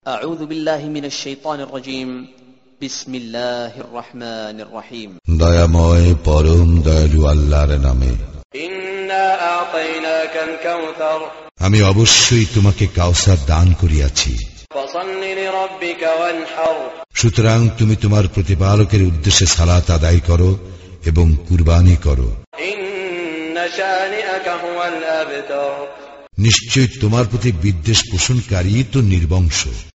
আউযু বিল্লাহি মিনাশ শাইতানির রাজীম বিসমিল্লাহির রহমানির রহিম দয়াময় পরম দয়ালু আল্লাহর নামে। ইন্না আ'তাইনাকাল কাউসার, আমি অবশ্যই তোমাকে কাউসার দান করিয়াছি। ফাসাল্লি লিরাব্বিকা ওয়ানহার, সুতরাং তুমি তোমার প্রতিপালকের উদ্দেশ্যে সালাত আদায় করো এবং কুরবানি করো। ইন্না শানিআকা হুয়াল আবতার, নিশ্চয় তোমার প্রতি বিদ্বেষ পোষণকারী তো নির্বংশ।